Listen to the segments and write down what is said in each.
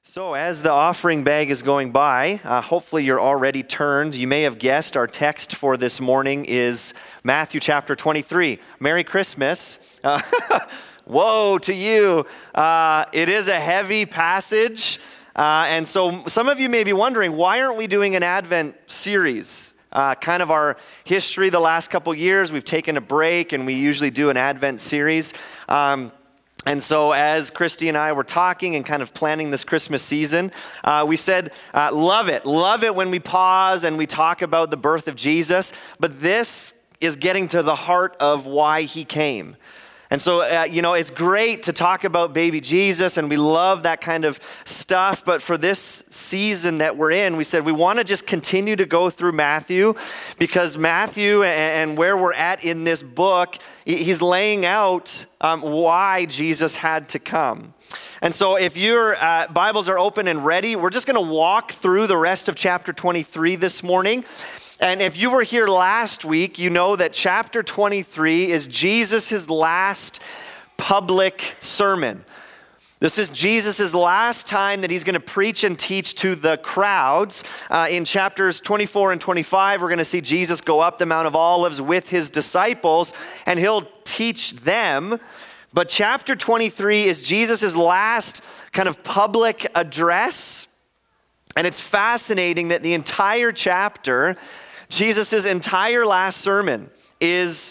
So as the offering bag is going by, hopefully you're already turned. You may have guessed our text for this morning is Matthew chapter 23. Merry Christmas. Woe to you. It is a heavy passage. And so some of you may be wondering, why aren't we doing an Advent series? Kind of our history the last couple years, we've taken a break and we usually do an Advent series. And so as Christy and I were talking and kind of planning this Christmas season, we said, love it when we pause and we talk about the birth of Jesus, but this is getting to the heart of why he came. And so, it's great to talk about baby Jesus, and we love that kind of stuff. But for this season that we're in, we said we want to just continue to go through Matthew, because Matthew and where we're at in this book, he's laying out why Jesus had to come. And so if your Bibles are open and ready, we're just going to walk through the rest of chapter 23 this morning. And if you were here last week, you know that chapter 23 is Jesus' last public sermon. This is Jesus' last time that he's going to preach and teach to the crowds. In chapters 24 and 25, we're going to see Jesus go up the Mount of Olives with his disciples, and he'll teach them. But chapter 23 is Jesus' last kind of public address. And it's fascinating that the entire chapter, Jesus' entire last sermon, is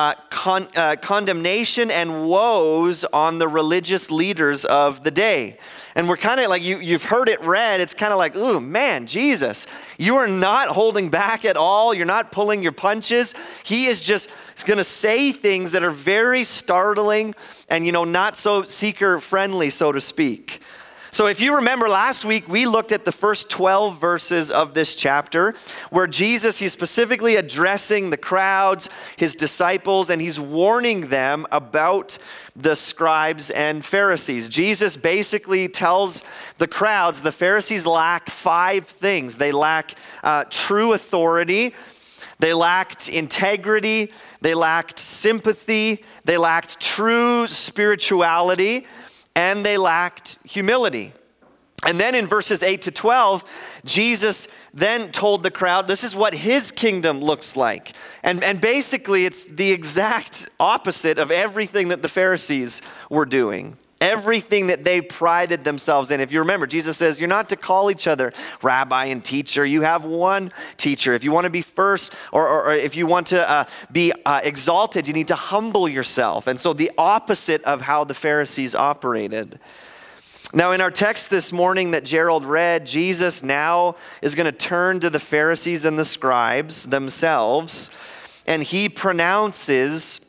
condemnation and woes on the religious leaders of the day. And we're kind of like, you've heard it read, it's kind of like, ooh, man, Jesus, you are not holding back at all. You're not pulling your punches. He is just going to say things that are very startling and, not so seeker-friendly, so to speak. So if you remember last week, we looked at the first 12 verses of this chapter where Jesus, he's specifically addressing the crowds, his disciples, and he's warning them about the scribes and Pharisees. Jesus basically tells the crowds the Pharisees lack 5 things. They lack true authority, they lacked integrity, they lacked sympathy, they lacked true spirituality, and they lacked humility. And then in verses 8 to 12, Jesus then told the crowd, this is what his kingdom looks like. And basically, it's the exact opposite of everything that the Pharisees were doing. Everything that they prided themselves in. If you remember, Jesus says, you're not to call each other rabbi and teacher. You have one teacher. If you want to be first, or if you want to be exalted, you need to humble yourself. And so the opposite of how the Pharisees operated. Now in our text this morning that Gerald read, Jesus now is going to turn to the Pharisees and the scribes themselves, and he pronounces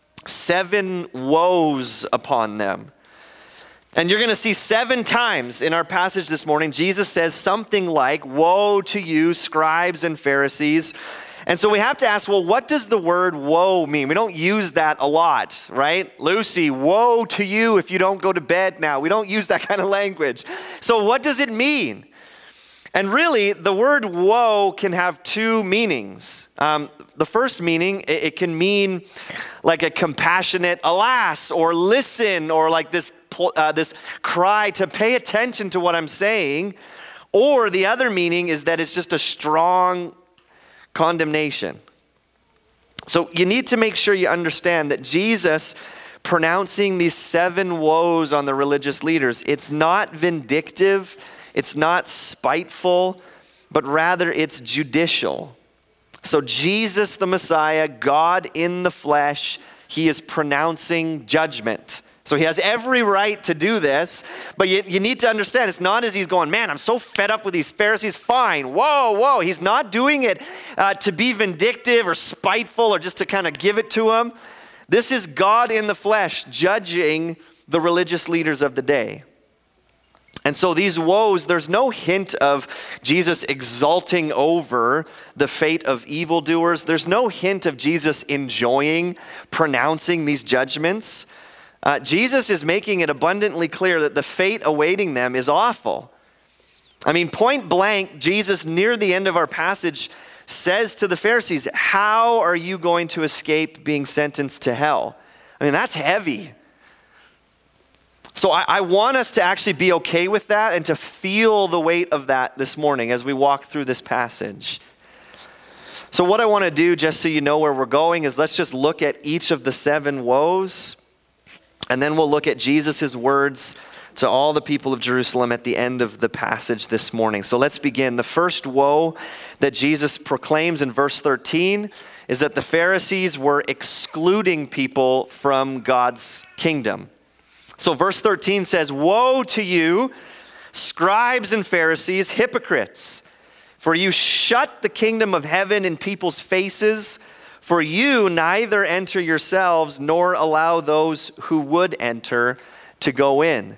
7 woes upon them. And you're going to see 7 times in our passage this morning, Jesus says something like, woe to you, scribes and Pharisees. And so we have to ask, well, what does the word woe mean? We don't use that a lot, right? Lucy, woe to you if you don't go to bed now. We don't use that kind of language. So what does it mean? And really, the word woe can have 2 meanings. The first meaning, it can mean like a compassionate alas, or listen, or like this cry to pay attention to what I'm saying. Or the other meaning is that it's just a strong condemnation. So you need to make sure you understand that Jesus pronouncing these 7 woes on the religious leaders, it's not vindictive, it's not spiteful, but rather it's judicial. So Jesus, the Messiah, God in the flesh, he is pronouncing judgment. So he has every right to do this, but you need to understand, it's not as he's going, man, I'm so fed up with these Pharisees, fine, whoa. He's not doing it to be vindictive or spiteful or just to kind of give it to them. This is God in the flesh judging the religious leaders of the day. And so these woes, there's no hint of Jesus exulting over the fate of evildoers. There's no hint of Jesus enjoying pronouncing these judgments. Jesus is making it abundantly clear that the fate awaiting them is awful. I mean, point blank, Jesus, near the end of our passage, says to the Pharisees, how are you going to escape being sentenced to hell? I mean, that's heavy. So I want us to actually be okay with that and to feel the weight of that this morning as we walk through this passage. So what I want to do, just so you know where we're going, is let's just look at each of the 7 woes, and then we'll look at Jesus' words to all the people of Jerusalem at the end of the passage this morning. So let's begin. The first woe that Jesus proclaims in verse 13 is that the Pharisees were excluding people from God's kingdom. So verse 13 says, "Woe to you, scribes and Pharisees, hypocrites! For you shut the kingdom of heaven in people's faces, for you neither enter yourselves nor allow those who would enter to go in."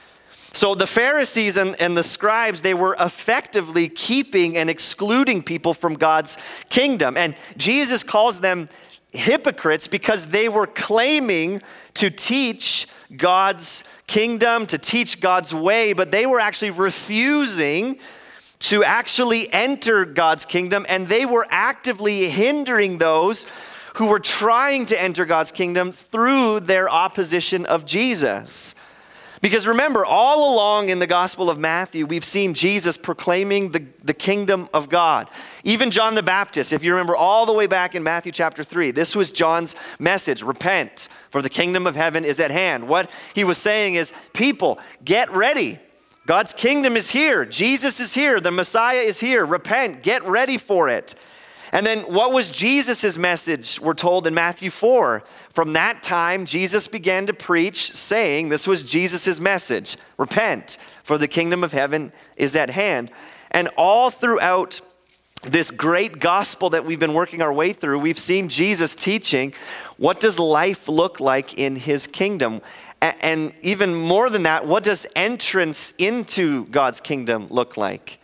So the Pharisees and the scribes, they were effectively keeping and excluding people from God's kingdom. And Jesus calls them hypocrites because they were claiming to teach God's kingdom, to teach God's way, but they were actually refusing to actually enter God's kingdom, and they were actively hindering those who were trying to enter God's kingdom through their opposition of Jesus. Because remember, all along in the Gospel of Matthew, we've seen Jesus proclaiming the kingdom of God. Even John the Baptist, if you remember all the way back in Matthew chapter 3, this was John's message: repent, for the kingdom of heaven is at hand. What he was saying is, people, get ready. God's kingdom is here. Jesus is here. The Messiah is here. Repent, get ready for it. And then what was Jesus' message? We're told in Matthew 4. From that time, Jesus began to preach, saying, this was Jesus' message: repent, for the kingdom of heaven is at hand. And all throughout this great gospel that we've been working our way through, we've seen Jesus teaching, what does life look like in his kingdom? And even more than that, what does entrance into God's kingdom look like?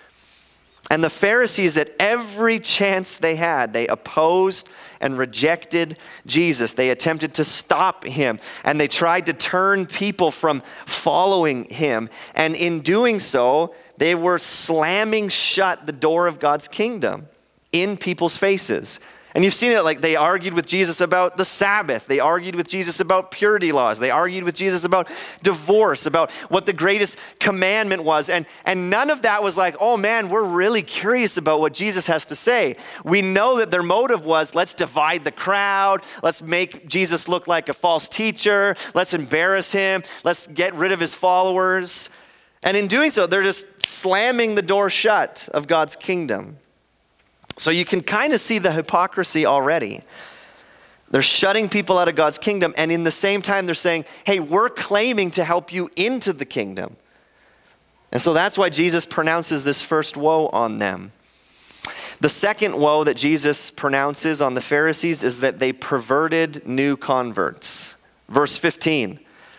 And the Pharisees, at every chance they had, they opposed and rejected Jesus. They attempted to stop him, and they tried to turn people from following him. And in doing so, they were slamming shut the door of God's kingdom in people's faces. And you've seen it, like they argued with Jesus about the Sabbath. They argued with Jesus about purity laws. They argued with Jesus about divorce, about what the greatest commandment was. And none of that was like, oh man, we're really curious about what Jesus has to say. We know that their motive was, let's divide the crowd. Let's make Jesus look like a false teacher. Let's embarrass him. Let's get rid of his followers. And in doing so, they're just slamming the door shut of God's kingdom. So you can kind of see the hypocrisy already. They're shutting people out of God's kingdom, and in the same time they're saying, hey, we're claiming to help you into the kingdom. And so that's why Jesus pronounces this first woe on them. The second woe that Jesus pronounces on the Pharisees is that they perverted new converts. Verse 15.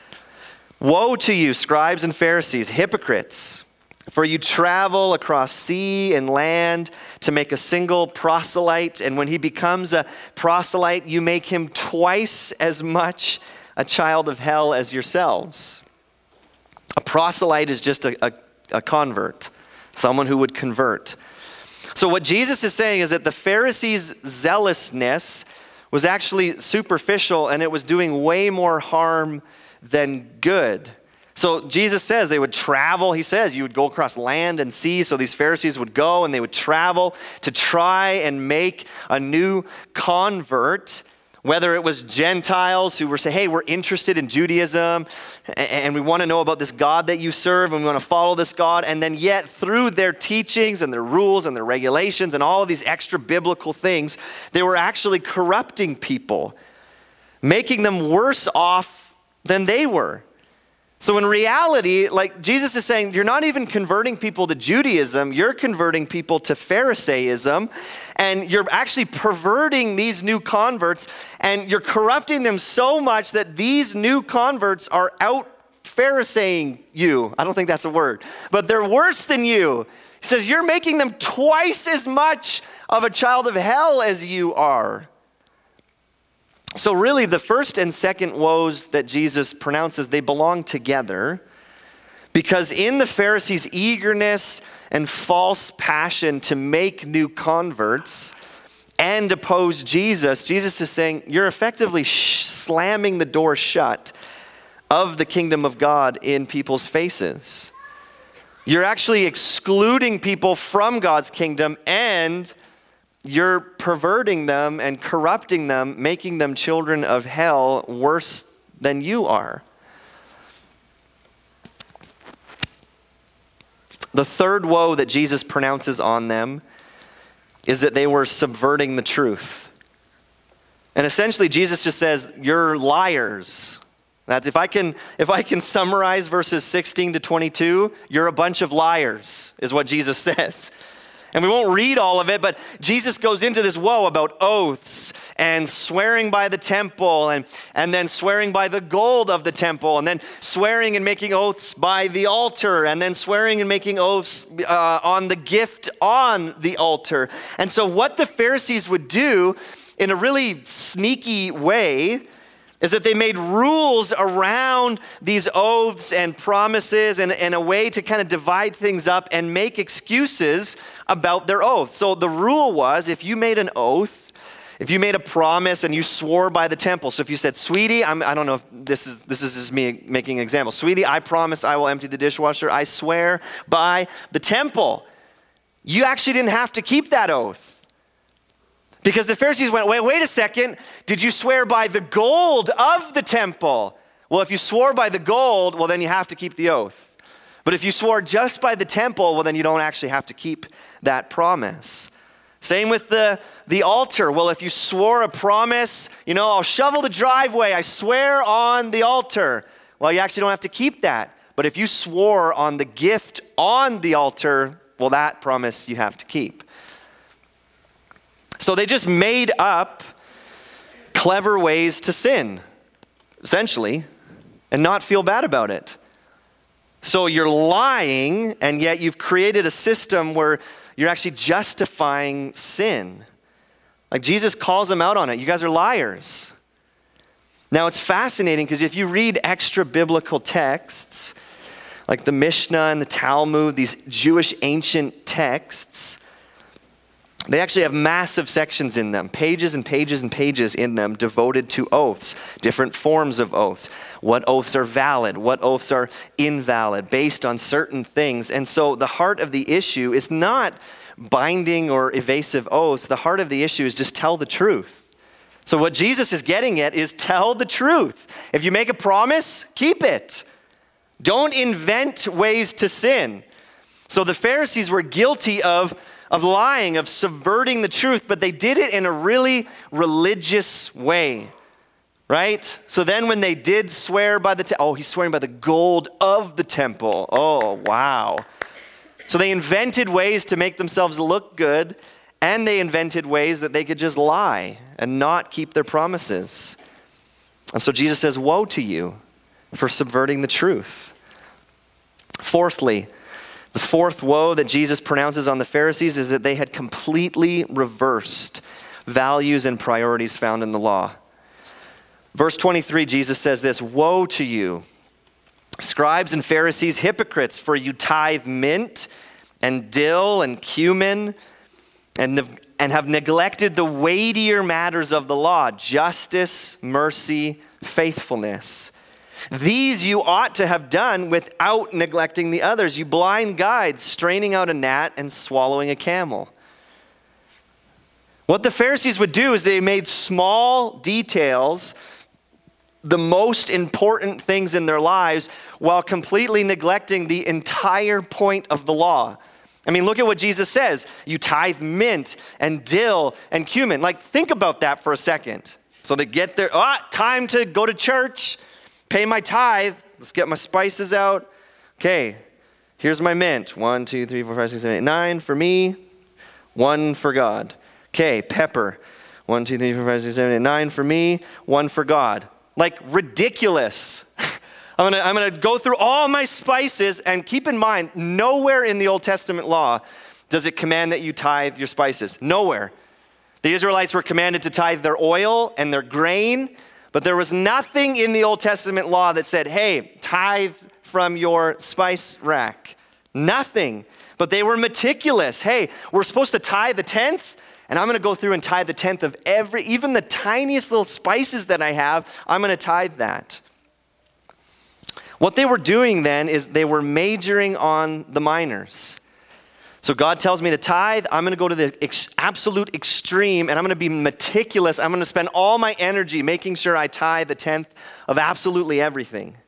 Woe to you, scribes and Pharisees, hypocrites! For you travel across sea and land to make a single proselyte, and when he becomes a proselyte, you make him twice as much a child of hell as yourselves. A proselyte is just a convert, someone who would convert. So what Jesus is saying is that the Pharisees' zealousness was actually superficial, and it was doing way more harm than good. So Jesus says they would travel. He says you would go across land and sea. So these Pharisees would go and they would travel to try and make a new convert, whether it was Gentiles who were saying, hey, we're interested in Judaism and we want to know about this God that you serve and we want to follow this God. And then yet through their teachings and their rules and their regulations and all of these extra biblical things, they were actually corrupting people, making them worse off than they were. So in reality, like Jesus is saying, you're not even converting people to Judaism, you're converting people to Pharisaism, and you're actually perverting these new converts, and you're corrupting them so much that these new converts are out Pharisaying you. I don't think that's a word, but they're worse than you. He says, you're making them twice as much of a child of hell as you are. So really, the first and second woes that Jesus pronounces, they belong together, because in the Pharisees' eagerness and false passion to make new converts and oppose Jesus, Jesus is saying, you're effectively slamming the door shut of the kingdom of God in people's faces. You're actually excluding people from God's kingdom, and you're perverting them and corrupting them, making them children of hell worse than you are. The third woe that Jesus pronounces on them is that they were subverting the truth. And essentially, Jesus just says, you're liars. That's if I can summarize verses 16 to 22, you're a bunch of liars, is what Jesus says. And we won't read all of it, but Jesus goes into this woe about oaths and swearing by the temple and then swearing by the gold of the temple and then swearing and making oaths by the altar and then swearing and making oaths on the gift on the altar. And so what the Pharisees would do in a really sneaky way is that they made rules around these oaths and promises and a way to kind of divide things up and make excuses about their oath. So the rule was, if you made an oath, if you made a promise and you swore by the temple. So if you said, sweetie, I don't know if this is just me making an example. Sweetie, I promise I will empty the dishwasher. I swear by the temple. You actually didn't have to keep that oath. Because the Pharisees went, wait a second, did you swear by the gold of the temple? Well, if you swore by the gold, well, then you have to keep the oath. But if you swore just by the temple, well, then you don't actually have to keep that promise. Same with the altar. Well, if you swore a promise, I'll shovel the driveway, I swear on the altar. Well, you actually don't have to keep that. But if you swore on the gift on the altar, well, that promise you have to keep. So they just made up clever ways to sin, essentially, and not feel bad about it. So you're lying, and yet you've created a system where you're actually justifying sin. Like Jesus calls them out on it. You guys are liars. Now it's fascinating because if you read extra biblical texts, like the Mishnah and the Talmud, these Jewish ancient texts, they actually have massive sections in them, pages and pages and pages in them devoted to oaths, different forms of oaths, what oaths are valid, what oaths are invalid, based on certain things. And so the heart of the issue is not binding or evasive oaths. The heart of the issue is just tell the truth. So what Jesus is getting at is tell the truth. If you make a promise, keep it. Don't invent ways to sin. So the Pharisees were guilty of lying, of subverting the truth, but they did it in a really religious way, right? So then when they did swear by he's swearing by the gold of the temple. Oh, wow. So they invented ways to make themselves look good, and they invented ways that they could just lie and not keep their promises. And so Jesus says, woe to you for subverting the truth. Fourthly, the fourth woe that Jesus pronounces on the Pharisees is that they had completely reversed values and priorities found in the law. Verse 23, Jesus says this, woe to you, scribes and Pharisees, hypocrites, for you tithe mint and dill and cumin and have neglected the weightier matters of the law, justice, mercy, faithfulness. These you ought to have done without neglecting the others. You blind guides, straining out a gnat and swallowing a camel. What the Pharisees would do is they made small details the most important things in their lives while completely neglecting the entire point of the law. I mean, look at what Jesus says. You tithe mint and dill and cumin. Like, think about that for a second. So they get there, time to go to church. Pay my tithe. Let's get my spices out. Okay, here's my mint. 1, 2, 3, 4, 5, 6, 7, 8, 9 for me. 1 for God. Okay, pepper. 1, 2, 3, 4, 5, 6, 7, 8, 9 for me. 1 for God. Like, ridiculous. I'm gonna go through all my spices, and keep in mind, nowhere in the Old Testament law does it command that you tithe your spices. Nowhere. The Israelites were commanded to tithe their oil and their grain, but there was nothing in the Old Testament law that said, hey, tithe from your spice rack. Nothing. But they were meticulous. Hey, we're supposed to tithe the 10th, and I'm going to go through and tithe the 10th of even the tiniest little spices that I have, I'm going to tithe that. What they were doing then is they were majoring on the minors. So God tells me to tithe, I'm going to go to the absolute extreme, and I'm going to be meticulous. I'm going to spend all my energy making sure I tithe the 10th of absolutely everything.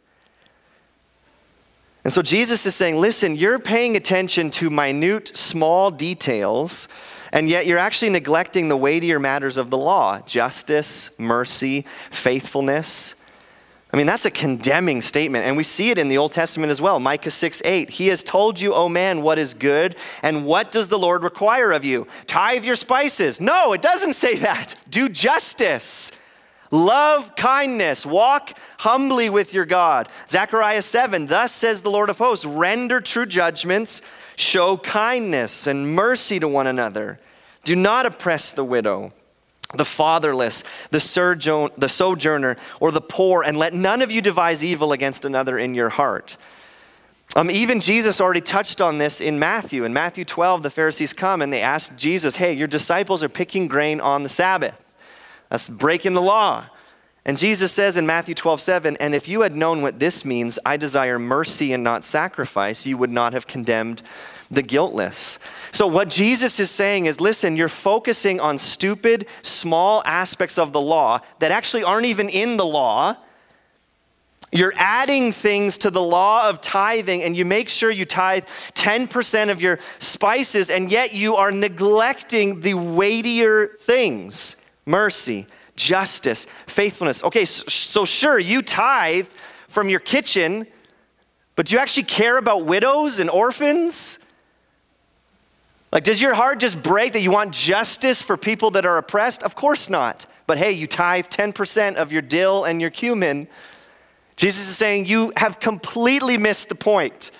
And so Jesus is saying, listen, you're paying attention to minute, small details, and yet you're actually neglecting the weightier matters of the law: justice, mercy, faithfulness. I mean, that's a condemning statement, and we see it in the Old Testament as well. Micah 6:8, he has told you, O man, what is good, and what does the Lord require of you? Tithe your spices. No, it doesn't say that. Do justice. Love kindness. Walk humbly with your God. Zechariah 7, thus says the Lord of hosts, render true judgments, show kindness and mercy to one another. Do not oppress the widow, the fatherless, the sojourner, or the poor, and let none of you devise evil against another in your heart. Even Jesus already touched on this in Matthew. In Matthew 12, the Pharisees come and they ask Jesus, hey, your disciples are picking grain on the Sabbath. That's breaking the law. And Jesus says in Matthew 12:7, and if you had known what this means, I desire mercy and not sacrifice, you would not have condemned the guiltless. So what Jesus is saying is, listen, you're focusing on stupid, small aspects of the law that actually aren't even in the law. You're adding things to the law of tithing, and you make sure you tithe 10% of your spices, and yet you are neglecting the weightier things: mercy, justice, faithfulness. Okay, so sure, you tithe from your kitchen, but do you actually care about widows and orphans? Like, does your heart just break that you want justice for people that are oppressed? Of course not. But hey, you tithe 10% of your dill and your cumin. Jesus is saying you have completely missed the point.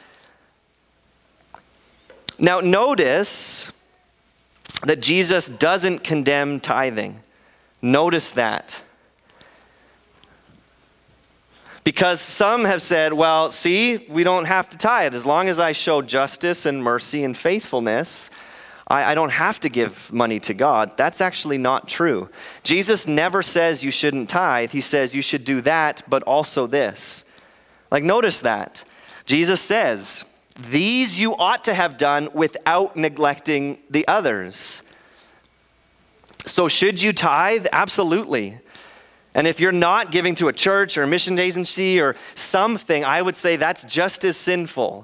Now notice that Jesus doesn't condemn tithing. Notice that. Because some have said, well, see, we don't have to tithe. As long as I show justice and mercy and faithfulness, I don't have to give money to God. That's actually not true. Jesus never says you shouldn't tithe. He says you should do that, but also this. Like, notice that. Jesus says, these you ought to have done without neglecting the others. So should you tithe? Absolutely. And if you're not giving to a church or a mission agency or something, I would say that's just as sinful.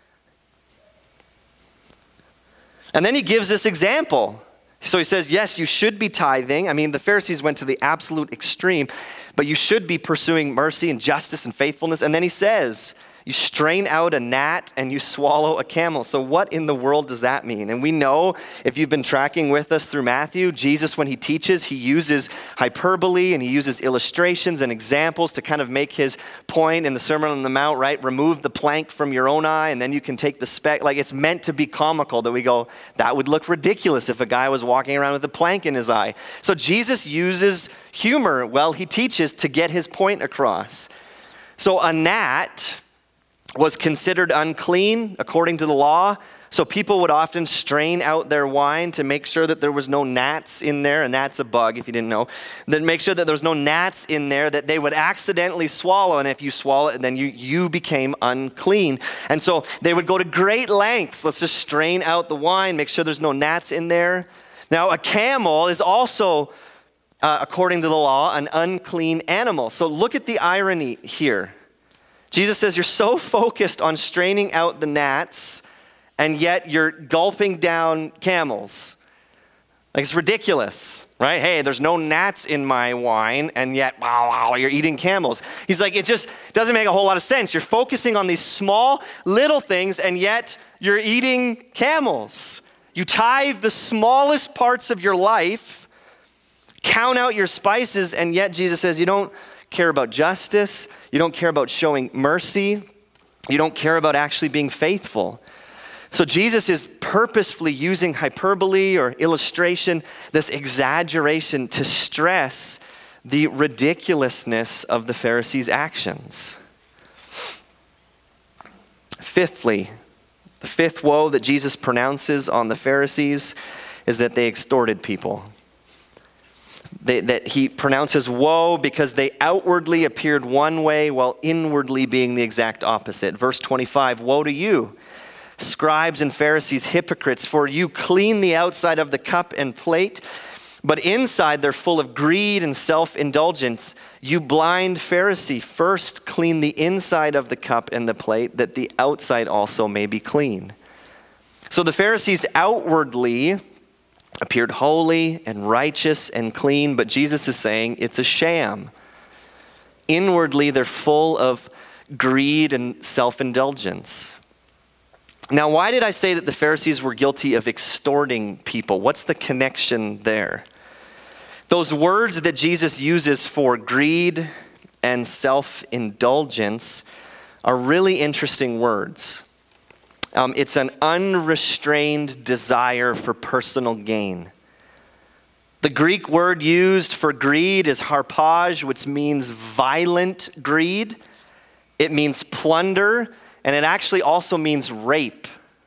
And then he gives this example. So he says, yes, you should be tithing. I mean, the Pharisees went to the absolute extreme, but you should be pursuing mercy and justice and faithfulness. And then he says, you strain out a gnat and you swallow a camel. So what in the world does that mean? And we know, if you've been tracking with us through Matthew, Jesus, when he teaches, he uses hyperbole and he uses illustrations and examples to kind of make his point in the Sermon on the Mount, right? Remove the plank from your own eye and then you can take the speck. Like, it's meant to be comical, that we go, that would look ridiculous if a guy was walking around with a plank in his eye. So Jesus uses humor while he teaches to get his point across. So a gnat was considered unclean according to the law. So people would often strain out their wine to make sure that there was no gnats in there. A gnat's a bug, if you didn't know. Then make sure that there was no gnats in there that they would accidentally swallow. And if you swallow it, then you became unclean. And so they would go to great lengths. Let's just strain out the wine, make sure there's no gnats in there. Now, a camel is also, according to the law, an unclean animal. So look at the irony here. Jesus says you're so focused on straining out the gnats, and yet you're gulping down camels. Like, it's ridiculous, right? Hey, there's no gnats in my wine, and yet, wow, you're eating camels. He's like, it just doesn't make a whole lot of sense. You're focusing on these small, little things, and yet you're eating camels. You tithe the smallest parts of your life, count out your spices, and yet Jesus says you don't care about justice, you don't care about showing mercy, you don't care about actually being faithful. So Jesus is purposefully using hyperbole or illustration, this exaggeration, to stress the ridiculousness of the Pharisees' actions. Fifthly, the fifth woe that Jesus pronounces on the Pharisees is that they extorted people. that he pronounces woe because they outwardly appeared one way while inwardly being the exact opposite. Verse 25, woe to you, scribes and Pharisees, hypocrites, for you clean the outside of the cup and plate, but inside they're full of greed and self-indulgence. You blind Pharisee, first clean the inside of the cup and the plate, that the outside also may be clean. So the Pharisees outwardly appeared holy and righteous and clean, but Jesus is saying it's a sham. Inwardly, they're full of greed and self-indulgence. Now, why did I say that the Pharisees were guilty of extorting people? What's the connection there? Those words that Jesus uses for greed and self-indulgence are really interesting words. It's an unrestrained desire for personal gain. The Greek word used for greed is harpage, which means violent greed. It means plunder, and it actually also means rape.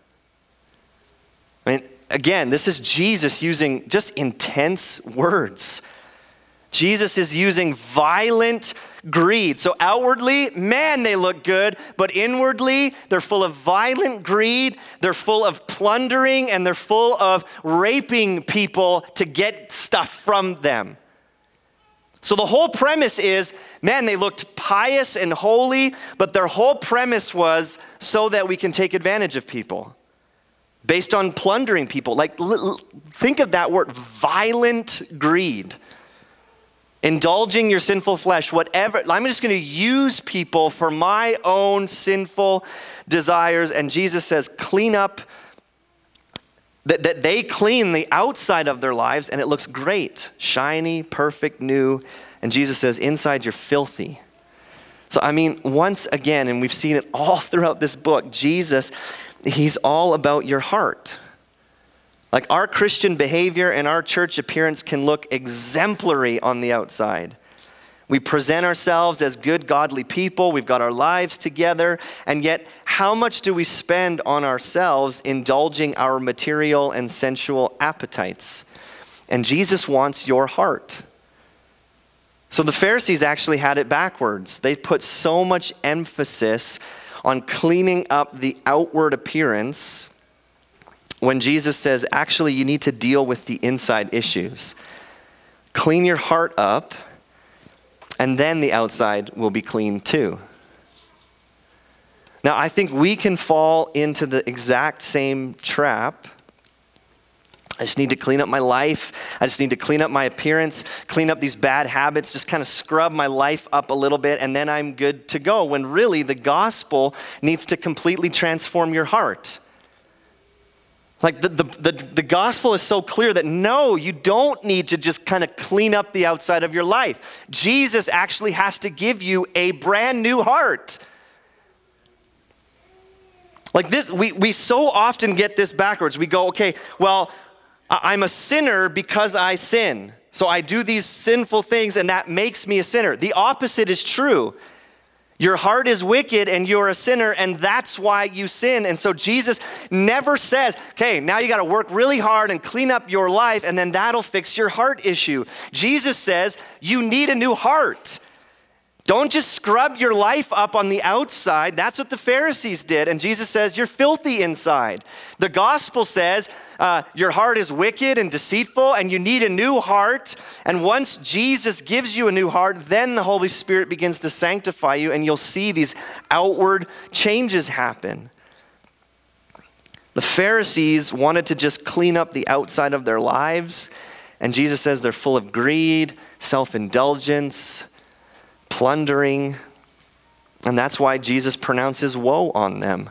I mean, again, this is Jesus using just intense words. Jesus is using violent greed. So outwardly, man, they look good, but inwardly, they're full of violent greed, they're full of plundering, and they're full of raping people to get stuff from them. So the whole premise is, man, they looked pious and holy, but their whole premise was so that we can take advantage of people. Based on plundering people. Like, think of that word, violent greed. Indulging your sinful flesh, whatever. I'm just going to use people for my own sinful desires. And Jesus says, clean up, that they clean the outside of their lives and it looks great, shiny, perfect, new. And Jesus says, inside you're filthy. So, I mean, once again, and we've seen it all throughout this book, Jesus, he's all about your heart. Like our Christian behavior and our church appearance can look exemplary on the outside. We present ourselves as good, godly people. We've got our lives together. And yet, how much do we spend on ourselves indulging our material and sensual appetites? And Jesus wants your heart. So the Pharisees actually had it backwards. They put so much emphasis on cleaning up the outward appearance when Jesus says, actually, you need to deal with the inside issues. Clean your heart up, and then the outside will be clean too. Now, I think we can fall into the exact same trap. I just need to clean up my life. I just need to clean up my appearance, clean up these bad habits, just kind of scrub my life up a little bit, and then I'm good to go. When really the gospel needs to completely transform your heart. Like the gospel is so clear that no, you don't need to just kind of clean up the outside of your life. Jesus actually has to give you a brand new heart. Like this, we so often get this backwards. We go, okay, well, I'm a sinner because I sin. So I do these sinful things and that makes me a sinner. The opposite is true. Your heart is wicked and you're a sinner and that's why you sin. And so Jesus never says, okay, now you got to work really hard and clean up your life and then that'll fix your heart issue. Jesus says you need a new heart. Don't just scrub your life up on the outside. That's what the Pharisees did. And Jesus says you're filthy inside. The gospel says your heart is wicked and deceitful and you need a new heart. And once Jesus gives you a new heart, then the Holy Spirit begins to sanctify you and you'll see these outward changes happen. The Pharisees wanted to just clean up the outside of their lives. And Jesus says they're full of greed, self-indulgence, plundering, and that's why Jesus pronounces woe on them.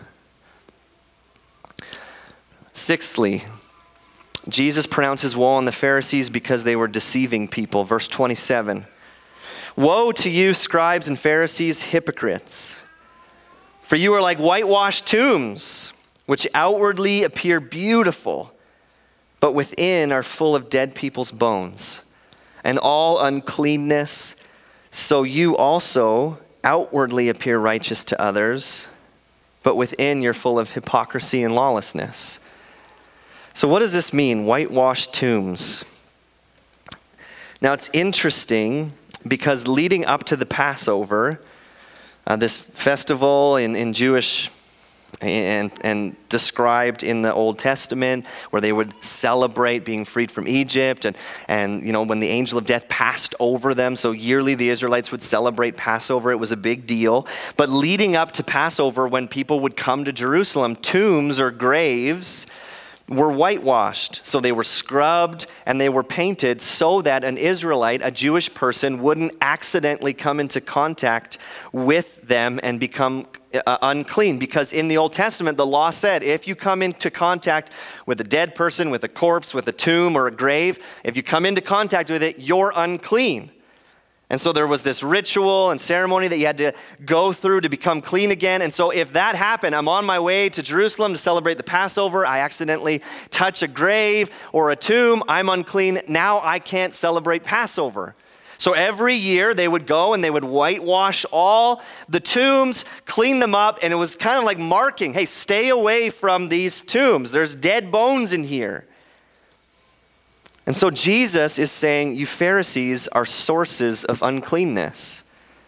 Sixthly, Jesus pronounces woe on the Pharisees because they were deceiving people. Verse 27, woe to you, scribes and Pharisees, hypocrites, for you are like whitewashed tombs, which outwardly appear beautiful, but within are full of dead people's bones and all uncleanness. So you also outwardly appear righteous to others, but within you're full of hypocrisy and lawlessness. So what does this mean, whitewashed tombs? Now it's interesting because leading up to the Passover, this festival in Jewish and described in the Old Testament, where they would celebrate being freed from Egypt, and when the angel of death passed over them, so yearly the Israelites would celebrate Passover. It was a big deal. But leading up to Passover, when people would come to Jerusalem, tombs or graves were whitewashed. So they were scrubbed and they were painted so that an Israelite, a Jewish person, wouldn't accidentally come into contact with them and become unclean. Because in the Old Testament, the law said, if you come into contact with a dead person, with a corpse, with a tomb or a grave, if you come into contact with it, you're unclean. And so there was this ritual and ceremony that you had to go through to become clean again. And so if that happened, I'm on my way to Jerusalem to celebrate the Passover, I accidentally touch a grave or a tomb, I'm unclean, now I can't celebrate Passover. So every year they would go and they would whitewash all the tombs, clean them up, and it was kind of like marking, hey, stay away from these tombs. There's dead bones in here. And so Jesus is saying, you Pharisees are sources of uncleanness.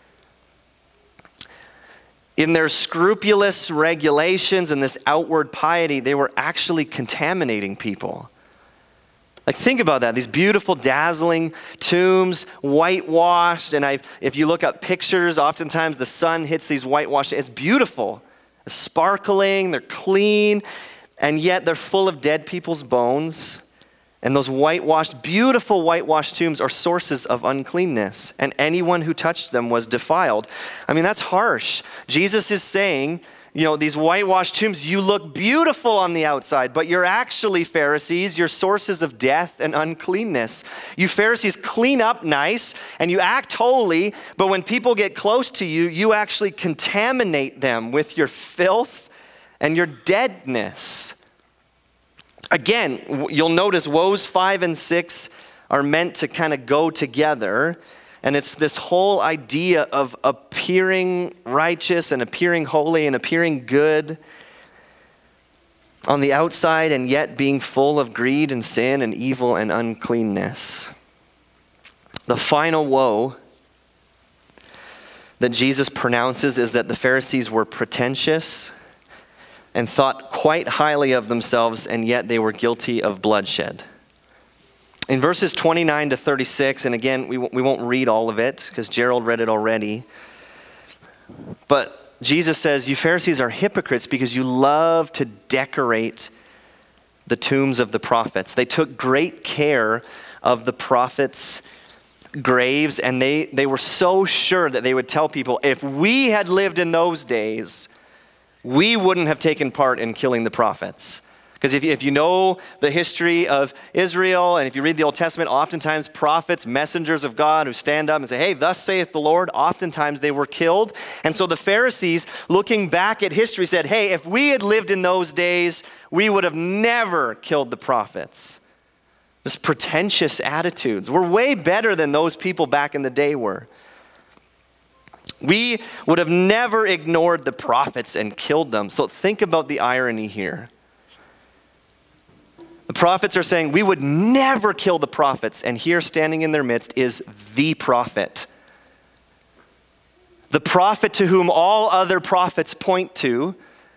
In their scrupulous regulations and this outward piety, they were actually contaminating people. Like, think about that. These beautiful, dazzling tombs, whitewashed. And if you look up pictures, oftentimes the sun hits these whitewashed. It's beautiful. It's sparkling. They're clean. And yet they're full of dead people's bones. And those beautiful whitewashed tombs are sources of uncleanness. And anyone who touched them was defiled. I mean, that's harsh. Jesus is saying, these whitewashed tombs, you look beautiful on the outside, but you're actually, Pharisees, you're sources of death and uncleanness. You Pharisees clean up nice and you act holy, but when people get close to you, you actually contaminate them with your filth and your deadness. Again, you'll notice woes 5 and 6 are meant to kind of go together. And it's this whole idea of appearing righteous and appearing holy and appearing good on the outside, and yet being full of greed and sin and evil and uncleanness. The final woe that Jesus pronounces is that the Pharisees were pretentious and thought quite highly of themselves, and yet they were guilty of bloodshed. In verses 29 to 36, and again, we won't read all of it because Gerald read it already, but Jesus says, you Pharisees are hypocrites because you love to decorate the tombs of the prophets. They took great care of the prophets' graves, and they were so sure that they would tell people, if we had lived in those days, we wouldn't have taken part in killing the prophets. Because if you know the history of Israel, and if you read the Old Testament, oftentimes prophets, messengers of God who stand up and say, hey, thus saith the Lord, oftentimes they were killed. And so the Pharisees, looking back at history, said, hey, if we had lived in those days, we would have never killed the prophets. This pretentious attitudes. We're way better than those people back in the day were. We would have never ignored the prophets and killed them. So think about the irony here. The prophets are saying, we would never kill the prophets. And here standing in their midst is the prophet. The prophet to whom all other prophets point to,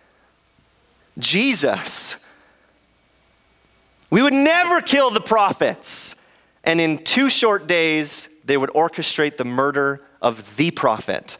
Jesus. We would never kill the prophets. And in 2 short days, they would orchestrate the murder of the prophet.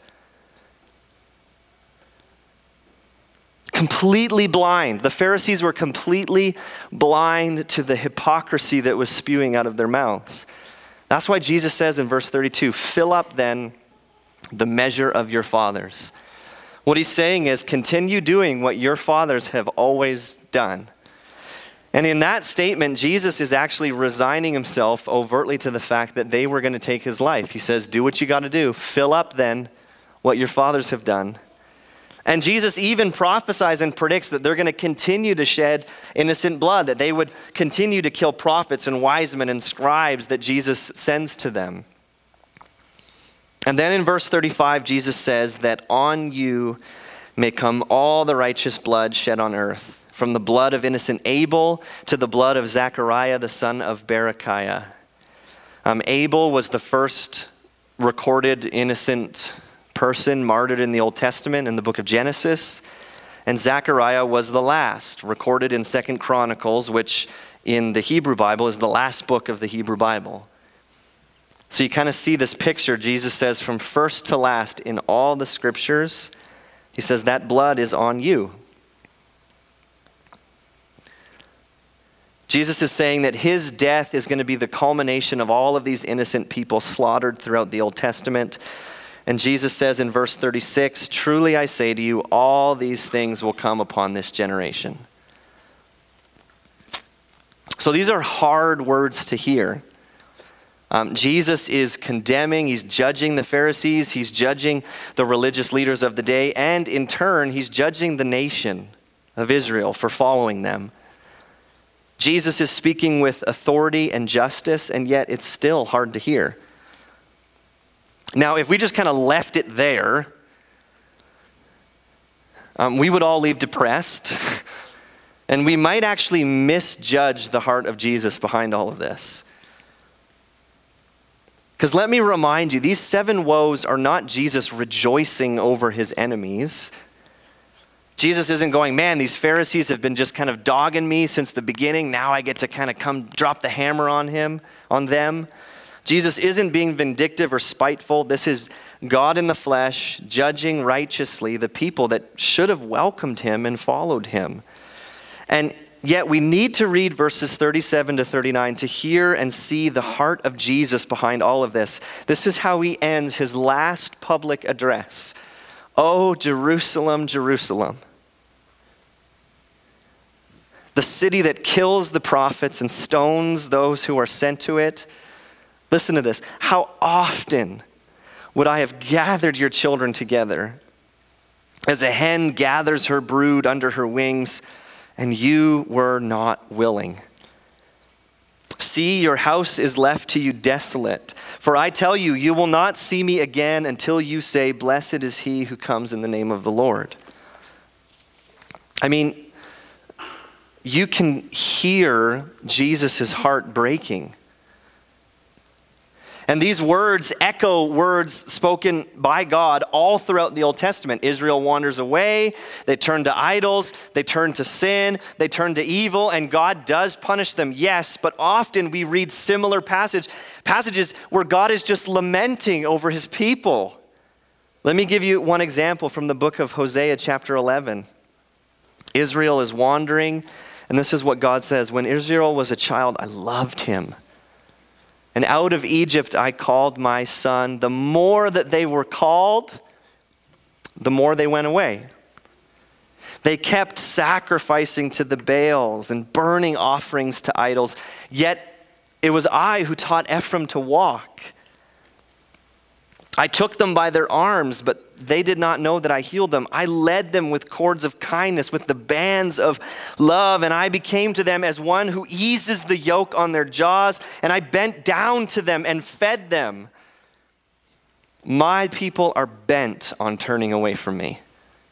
Completely blind. The Pharisees were completely blind to the hypocrisy that was spewing out of their mouths. That's why Jesus says in verse 32, fill up then the measure of your fathers. What he's saying is continue doing what your fathers have always done. And in that statement, Jesus is actually resigning himself overtly to the fact that they were going to take his life. He says, do what you got to do. Fill up then what your fathers have done. And Jesus even prophesies and predicts that they're going to continue to shed innocent blood, that they would continue to kill prophets and wise men and scribes that Jesus sends to them. And then in verse 35, Jesus says that on you may come all the righteous blood shed on earth, from the blood of innocent Abel to the blood of Zechariah, the son of Berechiah. Abel was the first recorded innocent person martyred in the Old Testament in the book of Genesis. And Zechariah was the last, recorded in 2 Chronicles, which in the Hebrew Bible is the last book of the Hebrew Bible. So you kind of see this picture. Jesus says from first to last in all the scriptures, he says that blood is on you. Jesus is saying that his death is going to be the culmination of all of these innocent people slaughtered throughout the Old Testament. And Jesus says in verse 36, "Truly I say to you, all these things will come upon this generation." So these are hard words to hear. Jesus is condemning, he's judging the Pharisees, he's judging the religious leaders of the day, and in turn, he's judging the nation of Israel for following them. Jesus is speaking with authority and justice, and yet it's still hard to hear. Now, if we just kind of left it there, we would all leave depressed, and we might actually misjudge the heart of Jesus behind all of this. Because let me remind you, these 7 woes are not Jesus rejoicing over his enemies. Jesus isn't going, man, these Pharisees have been just kind of dogging me since the beginning. Now I get to kind of come drop the hammer on them. Jesus isn't being vindictive or spiteful. This is God in the flesh, judging righteously the people that should have welcomed him and followed him. And yet we need to read verses 37 to 39 to hear and see the heart of Jesus behind all of this. This is how he ends his last public address. "Oh, Jerusalem, Jerusalem, the city that kills the prophets and stones those who are sent to it. Listen to this. How often would I have gathered your children together as a hen gathers her brood under her wings, and you were not willing. See, your house is left to you desolate. For I tell you, you will not see me again until you say, 'Blessed is he who comes in the name of the Lord.'" I mean, you can hear Jesus' heart breaking. And these words echo words spoken by God all throughout the Old Testament. Israel wanders away, they turn to idols, they turn to sin, they turn to evil, and God does punish them, yes, but often we read similar passages where God is just lamenting over his people. Let me give you one example from the book of Hosea chapter 11. Israel is wandering, and this is what God says: "When Israel was a child, I loved him. And out of Egypt I called my son. The more that they were called, the more they went away. They kept sacrificing to the Baals and burning offerings to idols. Yet it was I who taught Ephraim to walk. I took them by their arms, but they did not know that I healed them. I led them with cords of kindness, with the bands of love, and I became to them as one who eases the yoke on their jaws, and I bent down to them and fed them. My people are bent on turning away from me."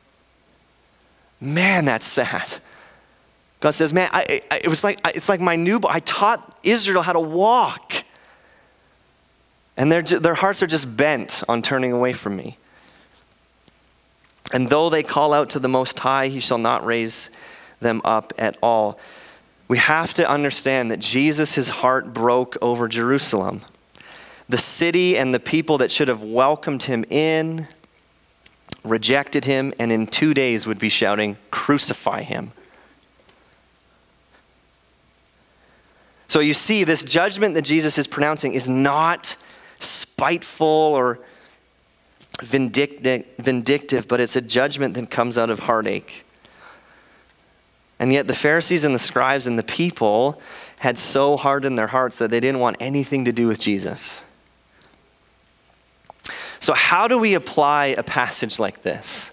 Man, that's sad. God says, man, it's like my newborn. I taught Israel how to walk. And their hearts are just bent on turning away from me. "And though they call out to the Most High, he shall not raise them up at all." We have to understand that Jesus' heart broke over Jerusalem. The city and the people that should have welcomed him in, rejected him, and in 2 days would be shouting, "Crucify him." So you see, this judgment that Jesus is pronouncing is not spiteful or vindictive, but it's a judgment that comes out of heartache. And yet the Pharisees and the scribes and the people had so hardened their hearts that they didn't want anything to do with Jesus. So how do we apply a passage like this?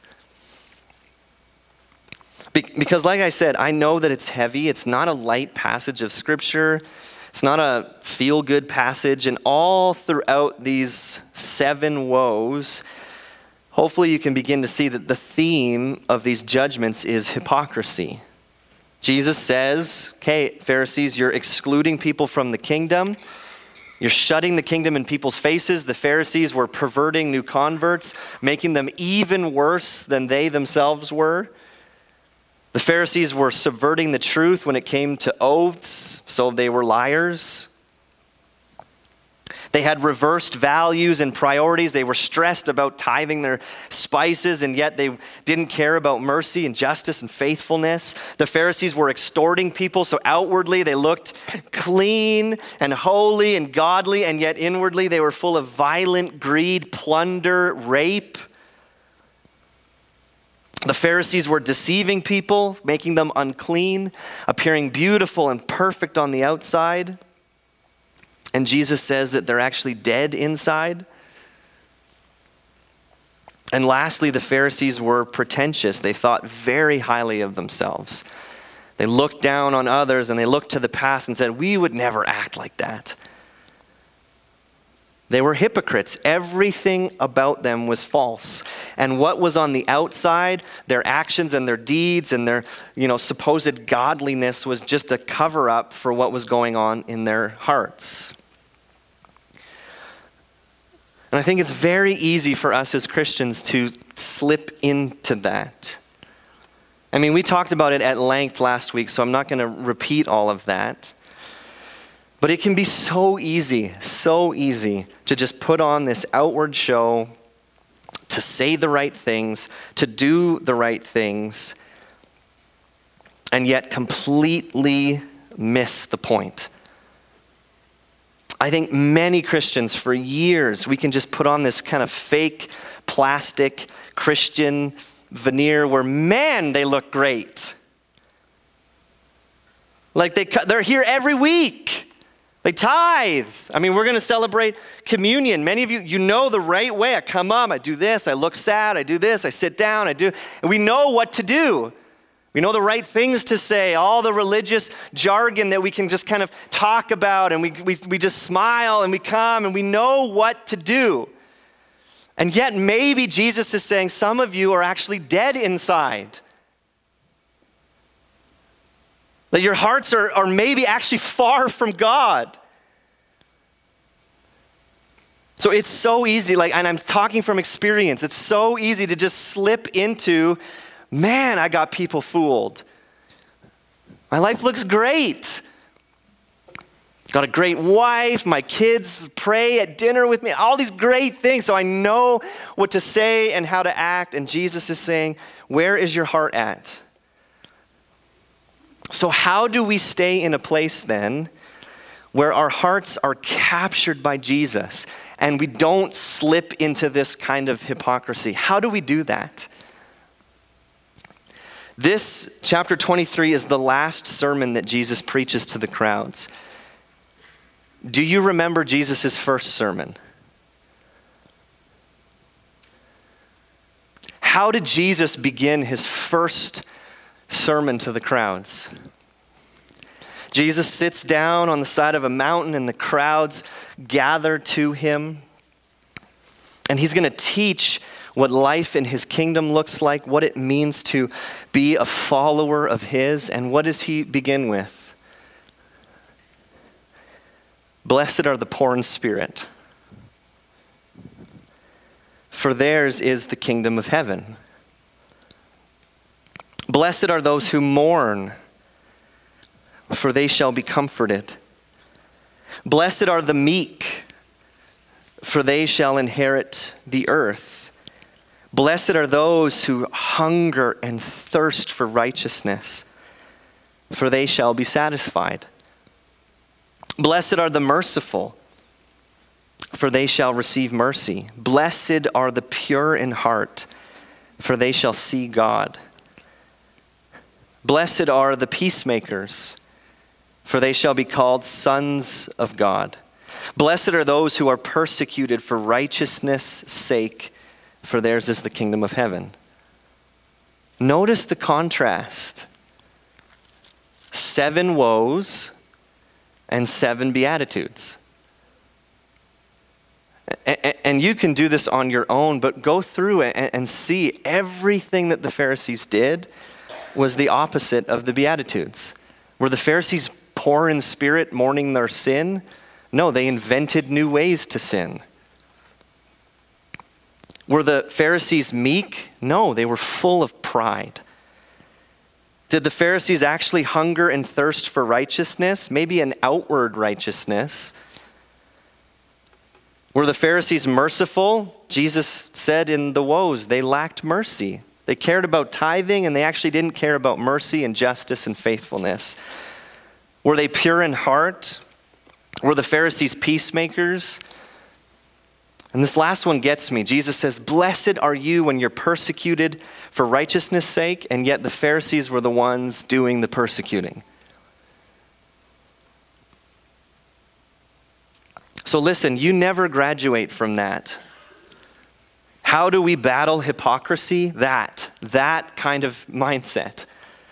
Because like I said, I know that it's heavy. It's not a light passage of Scripture. It's not a feel-good passage. And all throughout these 7 woes, hopefully you can begin to see that the theme of these judgments is hypocrisy. Jesus says, okay, Pharisees, you're excluding people from the kingdom. You're shutting the kingdom in people's faces. The Pharisees were perverting new converts, making them even worse than they themselves were. The Pharisees were subverting the truth when it came to oaths, so they were liars. They had reversed values and priorities. They were stressed about tithing their spices, and yet they didn't care about mercy and justice and faithfulness. The Pharisees were extorting people, so outwardly they looked clean and holy and godly, and yet inwardly they were full of violent greed, plunder, rape. The Pharisees were deceiving people, making them unclean, appearing beautiful and perfect on the outside. And Jesus says that they're actually dead inside. And lastly, the Pharisees were pretentious. They thought very highly of themselves. They looked down on others and they looked to the past and said, we would never act like that. They were hypocrites. Everything about them was false. And what was on the outside, their actions and their deeds and their, supposed godliness was just a cover-up for what was going on in their hearts. And I think it's very easy for us as Christians to slip into that. I mean, we talked about it at length last week, so I'm not going to repeat all of that. But it can be so easy to just put on this outward show, to say the right things, to do the right things, and yet completely miss the point. I think many Christians for years, we can just put on this kind of fake plastic Christian veneer where, man, they look great. Like they're here every week. They tithe. I mean, we're going to celebrate communion. Many of you know the right way. I come up, I do this, I look sad, I do this, I sit down, and we know what to do. We know the right things to say, all the religious jargon that we can just kind of talk about, and we just smile and we come and we know what to do. And yet maybe Jesus is saying some of you are actually dead inside. That your hearts are maybe actually far from God. So it's so easy, and I'm talking from experience, it's so easy to just slip into, man, I got people fooled. My life looks great. Got a great wife, my kids pray at dinner with me, all these great things. So I know what to say and how to act. And Jesus is saying, where is your heart at? So how do we stay in a place then where our hearts are captured by Jesus and we don't slip into this kind of hypocrisy? How do we do that? This chapter 23 is the last sermon that Jesus preaches to the crowds. Do you remember Jesus' first sermon? How did Jesus begin his first sermon to the crowds? Jesus sits down on the side of a mountain and the crowds gather to him. And he's going to teach what life in his kingdom looks like, what it means to be a follower of his. And what does he begin with? Blessed are the poor in spirit, for theirs is the kingdom of heaven. Blessed are those who mourn, for they shall be comforted. Blessed are the meek, for they shall inherit the earth. Blessed are those who hunger and thirst for righteousness, for they shall be satisfied. Blessed are the merciful, for they shall receive mercy. Blessed are the pure in heart, for they shall see God. Blessed are the peacemakers, for they shall be called sons of God. Blessed are those who are persecuted for righteousness' sake, for theirs is the kingdom of heaven. Notice the contrast. 7 woes and 7 beatitudes. And you can do this on your own, but go through it and see everything that the Pharisees did was the opposite of the Beatitudes. Were the Pharisees poor in spirit, mourning their sin? No, they invented new ways to sin. Were the Pharisees meek? No, they were full of pride. Did the Pharisees actually hunger and thirst for righteousness? Maybe an outward righteousness. Were the Pharisees merciful? Jesus said in the woes, they lacked mercy. They cared about tithing and they actually didn't care about mercy and justice and faithfulness. Were they pure in heart? Were the Pharisees peacemakers? And this last one gets me. Jesus says, blessed are you when you're persecuted for righteousness' sake, and yet the Pharisees were the ones doing the persecuting. So listen, you never graduate from that. How do we battle hypocrisy? That kind of mindset.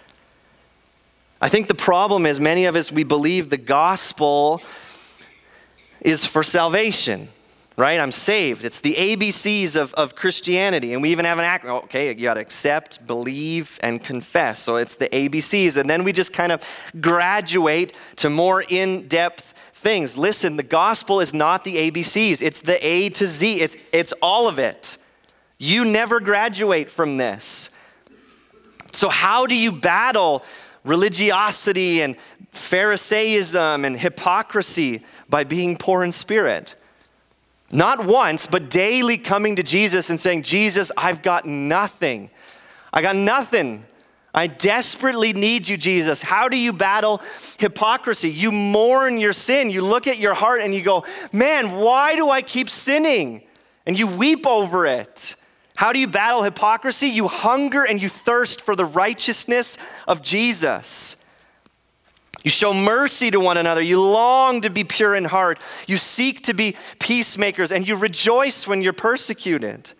I think the problem is many of us, we believe the gospel is for salvation, right? I'm saved. It's the ABCs of Christianity. And we even have an act. Okay, you got to accept, believe, and confess. So it's the ABCs. And then we just kind of graduate to more in-depth things. Listen, the gospel is not the ABCs. It's the A to Z. It's all of it. You never graduate from this. So how do you battle religiosity and Pharisaism and hypocrisy? By being poor in spirit. Not once, but daily coming to Jesus and saying, Jesus, I've got nothing. I got nothing. I desperately need you, Jesus. How do you battle hypocrisy? You mourn your sin. You look at your heart and you go, man, why do I keep sinning? And you weep over it. How do you battle hypocrisy? You hunger and you thirst for the righteousness of Jesus. You show mercy to one another. You long to be pure in heart. You seek to be peacemakers, and you rejoice when you're persecuted.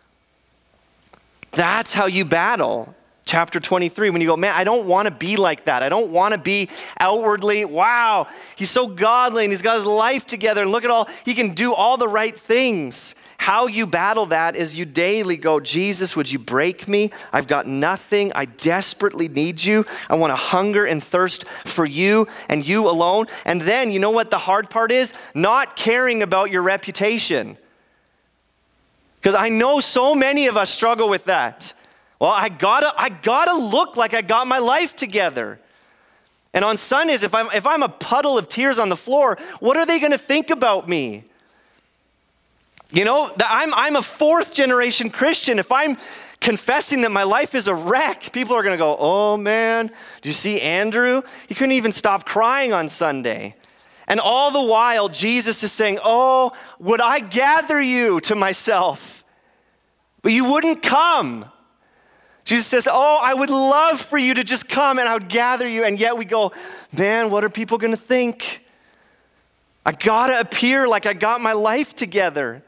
That's how you battle. Chapter 23, when you go, man, I don't want to be like that. I don't want to be outwardly, wow, he's so godly and he's got his life together and look at all, he can do all the right things. How you battle that is you daily go, Jesus, would you break me? I've got nothing. I desperately need you. I want to hunger and thirst for you and you alone. And then, you know what the hard part is? Not caring about your reputation. Because I know so many of us struggle with that. Well, I gotta look like I got my life together. And on Sundays, if I'm a puddle of tears on the floor, what are they going to think about me? You know, I'm a fourth generation Christian. If I'm confessing that my life is a wreck, people are going to go, oh man, do you see Andrew? He couldn't even stop crying on Sunday. And all the while, Jesus is saying, oh, would I gather you to myself? But you wouldn't come. Jesus says, oh, I would love for you to just come and I would gather you. And yet we go, man, what are people going to think? I got to appear like I got my life together.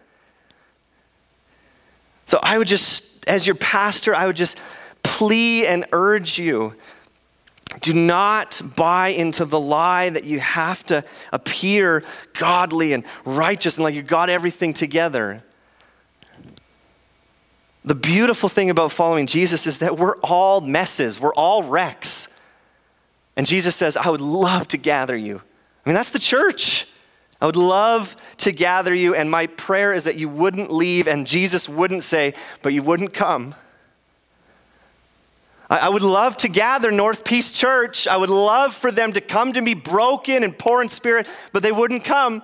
So I would just, as your pastor, I would just plea and urge you, do not buy into the lie that you have to appear godly and righteous and like you got everything together. The beautiful thing about following Jesus is that we're all messes. We're all wrecks. And Jesus says, I would love to gather you. I mean, that's the church. I would love to gather you, and my prayer is that you wouldn't leave, and Jesus wouldn't say, but you wouldn't come. I would love to gather North Peace Church. I would love for them to come to me broken and poor in spirit, but they wouldn't come.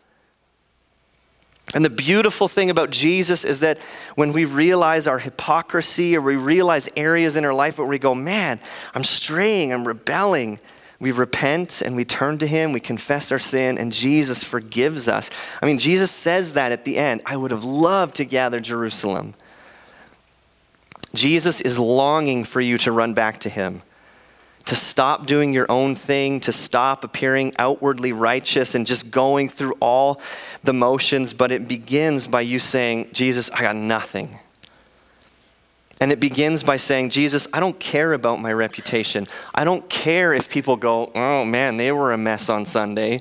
And the beautiful thing about Jesus is that when we realize our hypocrisy or we realize areas in our life where we go, man, I'm straying, I'm rebelling, we repent and we turn to him, we confess our sin, and Jesus forgives us. I mean, Jesus says that at the end. I would have loved to gather Jerusalem. Jesus is longing for you to run back to him, to stop doing your own thing, to stop appearing outwardly righteous and just going through all the motions. But it begins by you saying, Jesus, I got nothing. And it begins by saying, Jesus, I don't care about my reputation. I don't care if people go, oh man, they were a mess on Sunday.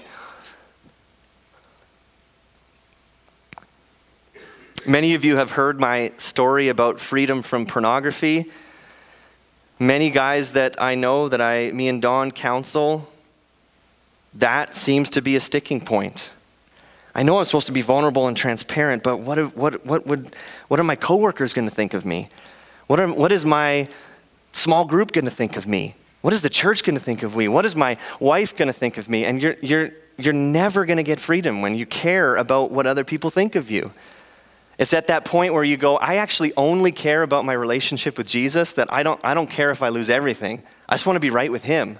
Many of you have heard my story about freedom from pornography. Many guys that I know me and Dawn counsel, that seems to be a sticking point. I know I'm supposed to be vulnerable and transparent, but what are my coworkers going to think of me? What is my small group going to think of me? What is the church going to think of me? What is my wife going to think of me? And you're never going to get freedom when you care about what other people think of you. It's at that point where you go, I actually only care about my relationship with Jesus, that I don't care if I lose everything. I just want to be right with him.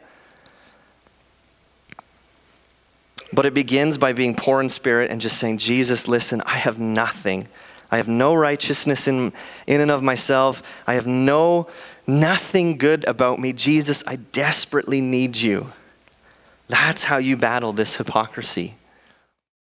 But it begins by being poor in spirit and just saying, Jesus, listen, I have nothing. I have no righteousness in and of myself. I have nothing good about me. Jesus, I desperately need you. That's how you battle this hypocrisy.